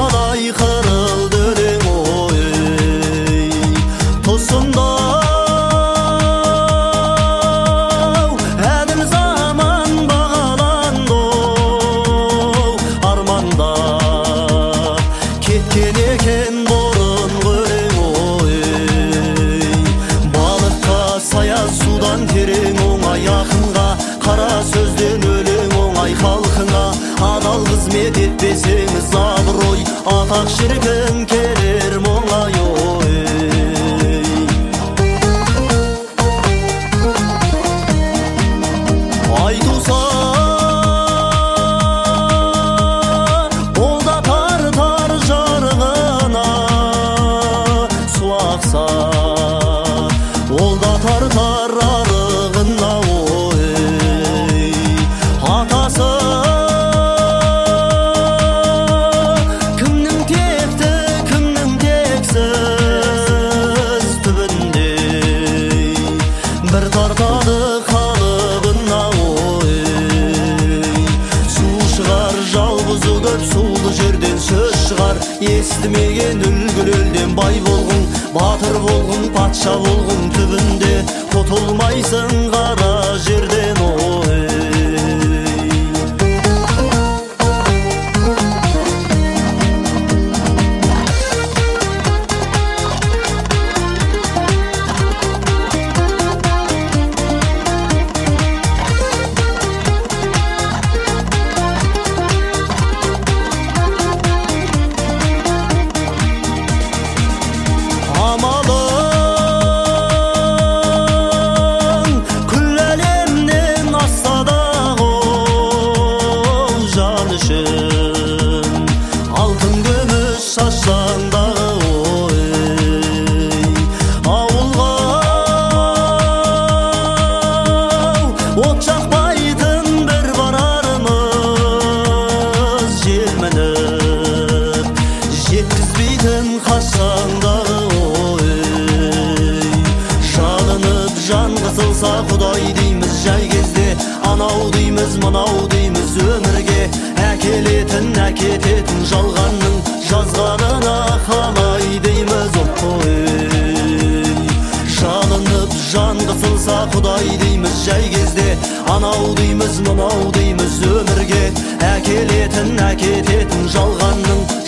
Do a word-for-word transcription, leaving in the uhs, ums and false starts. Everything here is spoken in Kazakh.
қалай қырылды өлең ой тұсында әділ заман бағаланды арманда кеткен екен бұрын өлең ой балыққа сая судан терең оңай ақынға қара сөзден өлең оңай халқыңа адал қызмет етпесеңіз абырой атақ шіркін келер моңай ой айтуса ол да тартар жарығына су ақса ол да тартар арығына ой атасы кімнің текті кімнің тексіз түбінде бір тартады қалыбына ой су шығар жалғызы көп сулы жерден сөз шығар естімеген үлгілі елден бай болғың батыр болғың патша болғың түбінде құтылмайсың қара жерден ой амалың күл әлемнен асса дағы жан үшін алтын күміс шашсаң дағы ой ауылға от жақпайтын бір барармыз желмініп жеткізбейтін қассаң дағы ой жалынып жан қысылса құдай дейміз жай кезде анау дейміз мынау дейміз өмірге әкелетін әкететін жалғанның жазғанына қалай дейміз ой жалынып жан қысылса құдай дейміз жай кезде анау дейміз мынау дейміз өмірге әкелетін әкететін жалғанның